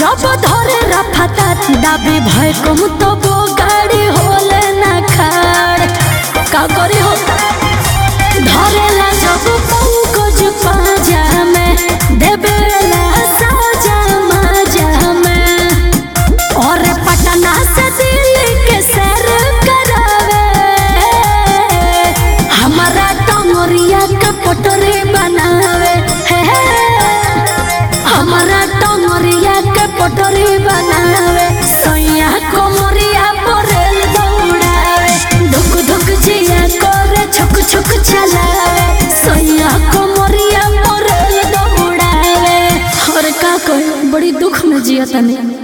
जब धरे रफता दाबी भय कम तो वो गाड़ी होले ना खाड़ का करे हो धरेला जब पंकज पाजा में देवेला साजा माजा में और पटना से दिल्ली के सैर करावे हमारा टंगरिया का पटरी बनावे हमारा टंगरिया के पटरी बनावे सैया कोमरिया परेल दौड़ावे धुक धुक जिया करे छुक छुक चलावे सैया कोमरिया परेल दौड़ावे और का कोई बड़ी दुख में जिया तने।